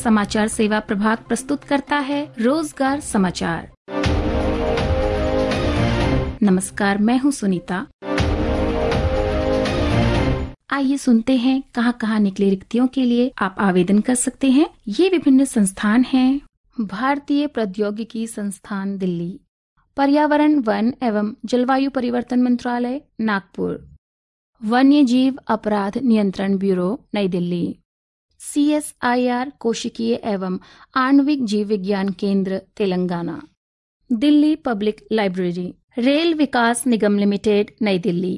समाचार सेवा प्रभाग प्रस्तुत करता है रोजगार समाचार। नमस्कार, मैं हूं सुनीता। आइए सुनते हैं कहां निकली रिक्तियों के लिए आप आवेदन कर सकते हैं। ये विभिन्न संस्थान हैं: भारतीय प्रौद्योगिकी संस्थान दिल्ली, पर्यावरण वन एवं जलवायु परिवर्तन मंत्रालय नागपुर, वन्य जीव अपराध नियंत्रण ब्यूरो नई दिल्ली, CSIR कोशिकीय एवं आणविक जीव विज्ञान केंद्र Telangana, Delhi Public Library, Rail Vikas Nigam Limited Nai Delhi.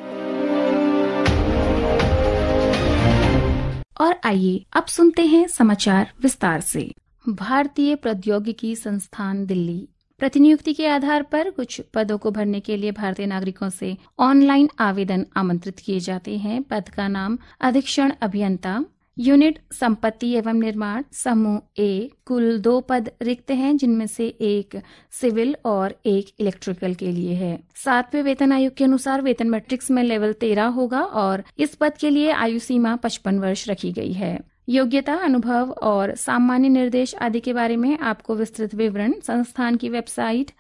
और आइए अब सुनते हैं समाचार विस्तार से। भारतीय प्रौद्योगिकी संस्थान दिल्ली प्रतिनियुक्ति के आधार पर कुछ पदों को भरने के लिए भारतीय नागरिकों से ऑनलाइन आवेदन आमंत्रित किए जाते हैं। पद का नाम अधीक्षण अभियंता, यूनिट संपत्ति एवं निर्माण, समूह ए। कुल 2 पद रिक्त हैं, जिनमें से एक सिविल और एक इलेक्ट्रिकल के लिए है। 7वें वेतन आयोग के अनुसार वेतन मैट्रिक्स में लेवल 13 होगा और इस पद के लिए आयु सीमा 55 वर्ष रखी गई है। योग्यता, अनुभव और सामान्य निर्देश आदि के बारे में आपको विस्तृत विवरण संस्थान की वेबसाइट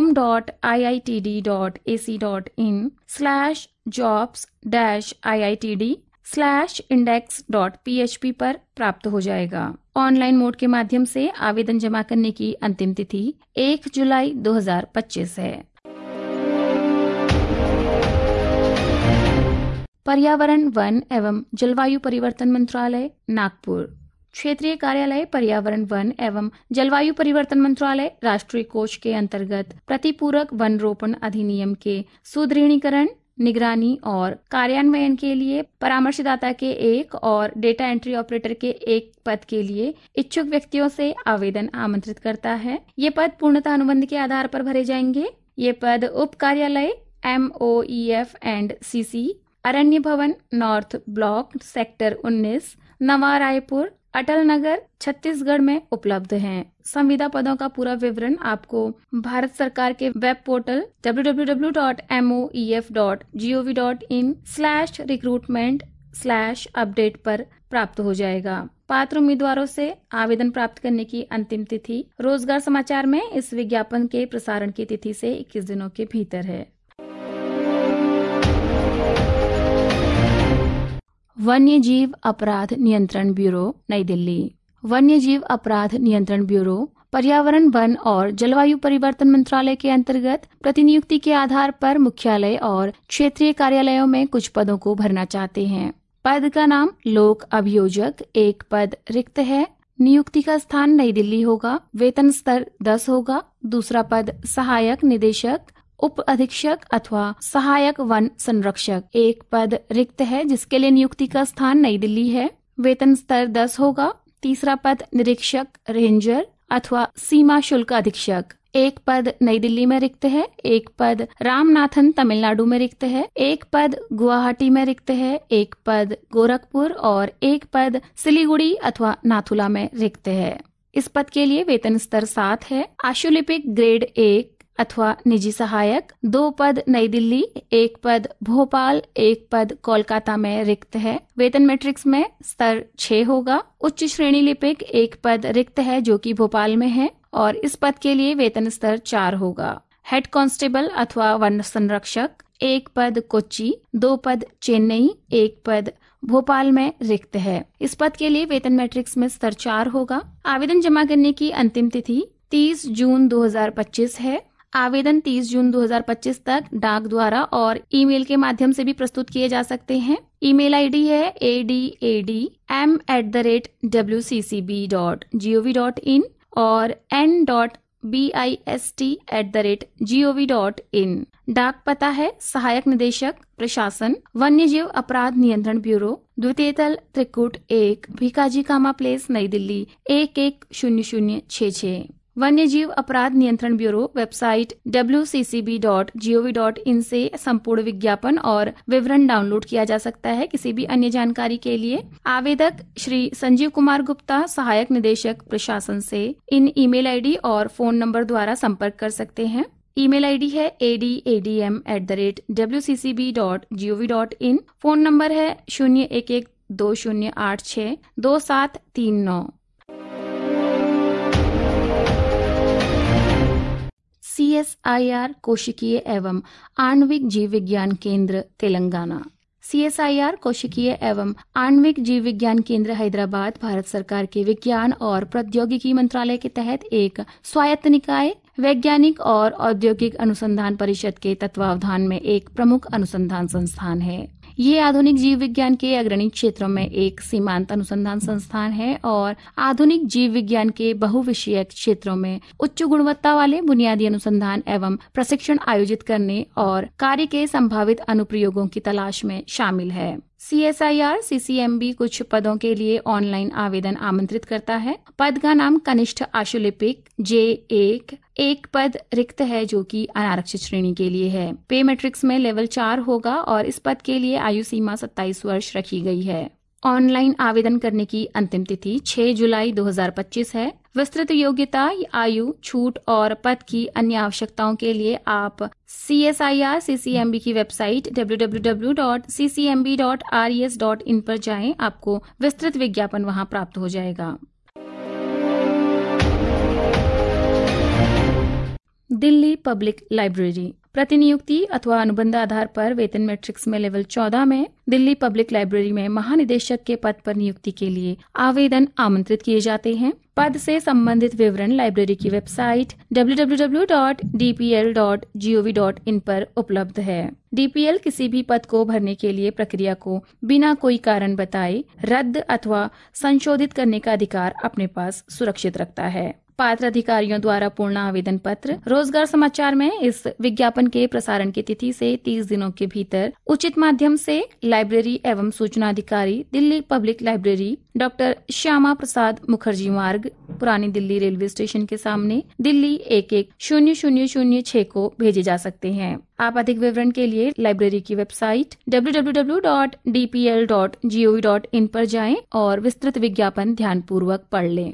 home.iitd.ac.in/jobs-iitd/index.php पर प्राप्त हो जाएगा। ऑनलाइन मोड के माध्यम से आवेदन जमा करने की अंतिम तिथि 1 जुलाई 2025 है। पर्यावरण वन एवं जलवायु परिवर्तन मंत्रालय नागपुर, क्षेत्रीय कार्यालय पर्यावरण वन एवं जलवायु परिवर्तन मंत्रालय राष्ट्रीय कोष के अंतर्गत प्रतिपूरक वन रोपण अधिनियम के सुदृढ़ीकरण, निगरानी और कार्यान्वयन के लिए परामर्शदाता के 1 और डेटा एंट्री ऑपरेटर के 1 पद के लिए इच्छुक व्यक्तियों से आवेदन आमंत्रित करता है। ये पद पूर्णतः अनुबंध के आधार पर भरे जाएंगे। ये पद उप कार्यालय MOEF&CC, अरण्य भवन, नॉर्थ ब्लॉक, सेक्टर 19, नवा रायपुर, अटल नगर, छत्तीसगढ़ में उपलब्ध हैं। संविदा पदों का पूरा विवरण आपको भारत सरकार के वेब पोर्टल www.moef.gov.in/recruitment/update पर प्राप्त हो जाएगा। पात्र उम्मीदवारों से आवेदन प्राप्त करने की अंतिम तिथि रोजगार समाचार में इस विज्ञापन के प्रसारण की तिथि से 21 दिनों के भीतर है। वन्य जीव अपराध नियंत्रण ब्यूरो नई दिल्ली, वन्य जीव अपराध नियंत्रण ब्यूरो पर्यावरण वन और जलवायु परिवर्तन मंत्रालय के अंतर्गत प्रतिनियुक्ति के आधार पर मुख्यालय और क्षेत्रीय कार्यालयों में कुछ पदों को भरना चाहते हैं। पद का नाम लोक अभियोजक, 1 पद रिक्त है। नियुक्ति का स्थान नई दिल्ली होगा। वेतन स्तर 10 होगा। दूसरा पद सहायक निदेशक, उप अधीक्षक अथवा सहायक वन संरक्षक, 1 पद रिक्त है, जिसके लिए नियुक्ति का स्थान नई दिल्ली है। वेतन स्तर 10 होगा। तीसरा पद निरीक्षक रेंजर अथवा सीमा शुल्क अधीक्षक, 1 पद नई दिल्ली में रिक्त है। 1 पद रामनाथन तमिलनाडु में रिक्त है। 1 पद गुवाहाटी में रिक्त है। 1 पद गोरखपुर और 1 पद सिलीगुड़ी अथवा नाथुला में रिक्त है। इस पद के लिए वेतन स्तर 7 है। आशुलिपिक ग्रेड 1 अथवा निजी सहायक, 2 पद नई दिल्ली, 1 पद भोपाल, 1 पद कोलकाता में रिक्त है। वेतन मैट्रिक्स में स्तर 6 होगा। उच्च श्रेणी लिपिक 1 पद रिक्त है, जो कि भोपाल में है और इस पद के लिए वेतन स्तर 4 होगा। हेड कांस्टेबल अथवा वन संरक्षक, 1 पद कोच्चि, 2 पद चेन्नई, 1 पद भोपाल में रिक्त है। इस पद के लिए वेतन मैट्रिक्स में स्तर 4 होगा। आवेदन जमा करने की अंतिम तिथि 30 जून 2025 है। आवेदन 30 जून 2025 तक डाक द्वारा और ईमेल के माध्यम से भी प्रस्तुत किए जा सकते हैं। ईमेल आईडी है adadm@wccb.gov.in और n.bist@gov.in। डाक पता है सहायक निदेशक प्रशासन, वन्य जीव अपराध नियंत्रण ब्यूरो, द्वितीय तल, त्रिकुट 1, भिकाजी कामा प्लेस, नई दिल्ली 110066। वन्य जीव अपराध नियंत्रण ब्यूरो वेबसाइट wccb.gov.in से संपूर्ण विज्ञापन और विवरण डाउनलोड किया जा सकता है। किसी भी अन्य जानकारी के लिए आवेदक श्री संजीव कुमार गुप्ता, सहायक निदेशक प्रशासन से इन ईमेल आईडी और फोन नंबर द्वारा संपर्क कर सकते हैं। ईमेल आईडी है adm@wccb.gov.in। फोन नंबर है 0112086273 9। CSIR कोशिकीय एवं आणविक जीव विज्ञान केंद्र तेलंगाना। CSIR कोशिकीय एवं आणविक जीव विज्ञान केंद्र हैदराबाद भारत सरकार के विज्ञान और प्रौद्योगिकी मंत्रालय के तहत एक स्वायत्त निकाय, वैज्ञानिक और औद्योगिक अनुसंधान परिषद के तत्वावधान में एक प्रमुख अनुसंधान संस्थान है। ये आधुनिक जीव विज्ञान के अग्रणी क्षेत्रों में एक सीमांत अनुसंधान संस्थान है और आधुनिक जीव विज्ञान के बहुविषयक क्षेत्रों में उच्च गुणवत्ता वाले बुनियादी अनुसंधान एवं प्रशिक्षण आयोजित करने और कार्य के संभावित अनुप्रयोगों की तलाश में शामिल है। CSIR CCMB कुछ पदों के लिए ऑनलाइन आवेदन आमंत्रित करता है। पद का नाम कनिष्ठ आशुलिपिक J1 एक पद रिक्त है जो कि अनारक्षित श्रेणी के लिए है। पे मैट्रिक्स में लेवल 4 होगा और इस पद के लिए आयु सीमा 27 वर्ष रखी गई है। ऑनलाइन आवेदन करने की अंतिम तिथि 6 जुलाई 2025 है। विस्तृत योग्यता, आयु, छूट और पद की अन्य आवश्यकताओं के लिए आप CSIR CCMB की वेबसाइट www.ccmb.res.in पर जाएं। आपको विस्तृत विज्ञापन वहां प्राप्त हो जाएगा। दिल्ली पब्लिक लाइब्रेरी प्रतिनियुक्ति अथवा अनुबंध आधार पर वेतन मैट्रिक्स में लेवल 14 में दिल्ली पब्लिक लाइब्रेरी में महानिदेशक के पद पर नियुक्ति के लिए आवेदन आमंत्रित किए जाते हैं। पद से संबंधित विवरण लाइब्रेरी की वेबसाइट www.dpl.gov.in पर उपलब्ध है। DPL किसी भी पद को भरने के लिए प्रक्रिया को बिना कोई कारण बताए रद्द अथवा संशोधित करने का अधिकार अपने पास सुरक्षित रखता है। पात्र अधिकारियों द्वारा पूर्ण आवेदन पत्र रोजगार समाचार में इस विज्ञापन के प्रसारण की तिथि से 30 दिनों के भीतर उचित माध्यम से लाइब्रेरी एवं सूचना अधिकारी, Delhi Public Library, doctor Shyama Prasad Mukherjee Marg, Purani Delhi railway station के सामने, दिल्ली 110006 को भेजे जा सकते हैं। आप अधिक विवरण के लिए लाइब्रेरी की वेबसाइट www.dpl.gov.in पर जाएं और विस्तृत विज्ञापन ध्यानपूर्वक पढ़ लें।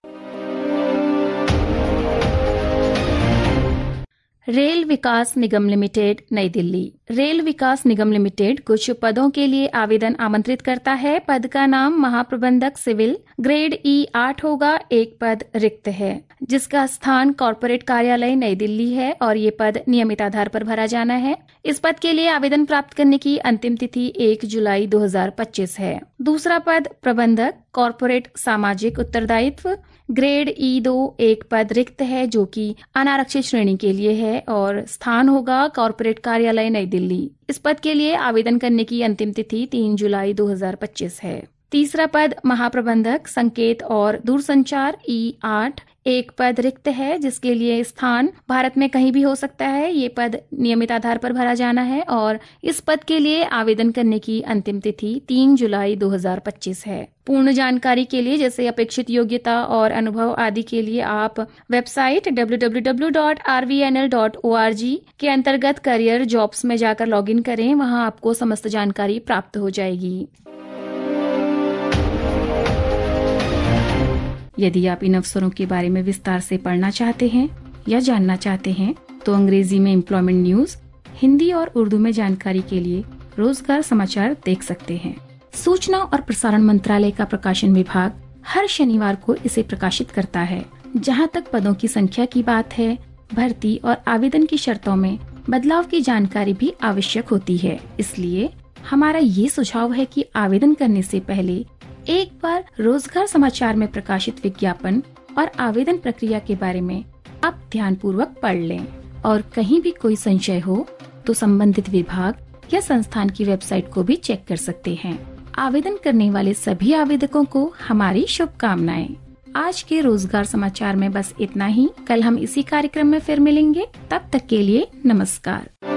Rail Vikas Nigam Limited Nai Delhi. Rail Vikas Nigam Limited कुछ पदों के लिए आवेदन आमंत्रित करता है। पद का नाम महाप्रबंधक सिविल ग्रेड E8 होगा। एक पद रिक्त है जिसका स्थान कॉर्पोरेट कार्यालय नई दिल्ली है और ये पद नियमित आधार पर भरा जाना है। इस पद के लिए आवेदन प्राप्त करने की अंतिम तिथि 1 जुलाई 2025 है। दूसरा पद प्रबंधक कॉर्पोरेट सामाजिक उत्तरदायित्व ग्रेड E2 एक पद रिक्त है जो कि अनारक्षित श्रेणी के लिए है और स्थान होगा कॉर्पोरेट कार्यालय नई दिल्ली। इस पद के लिए आवेदन करने की अंतिम तिथि 3 जुलाई 2025 है। तीसरा पद महाप्रबंधक संकेत और दूरसंचार E8 एक पद रिक्त है जिसके लिए स्थान भारत में कहीं भी हो सकता है। ये पद नियमित आधार पर भरा जाना है और इस पद के लिए आवेदन करने की अंतिम तिथि 3 जुलाई 2025 है। पूर्ण जानकारी के लिए जैसे अपेक्षित योग्यता और अनुभव आदि के लिए आप वेबसाइट www.rvnl.org के अंतर्गत करियर जॉब्स में जाकर लॉगिन करें। वहां आपको समस्त जानकारी प्राप्त हो जाएगी। यदि आप इन अवसरों के बारे में विस्तार से पढ़ना चाहते हैं या जानना चाहते हैं तो अंग्रेजी में एम्प्लॉयमेंट न्यूज, हिंदी और उर्दू में जानकारी के लिए रोजगार समाचार देख सकते हैं। सूचना और प्रसारण मंत्रालय का प्रकाशन विभाग हर शनिवार को इसे प्रकाशित करता है। जहां तक पदों की संख्या की बात है, भर्ती और आवेदन की शर्तों में बदलाव की जानकारी भी आवश्यक होती है। इसलिए हमारा ये सुझाव है कि आवेदन करने से पहले एक बार रोजगार समाचार में प्रकाशित विज्ञापन और आवेदन प्रक्रिया के बारे में आप ध्यानपूर्वक पढ़ लें और कहीं भी कोई संशय हो तो संबंधित विभाग या संस्थान की वेबसाइट को भी चेक कर सकते हैं। आवेदन करने वाले सभी आवेदकों को हमारी शुभकामनाएं। आज के रोजगार समाचार में बस इतना ही। कल हम इसी कार्यक्रम में फिर मिलेंगे। तब तक के लिए नमस्कार।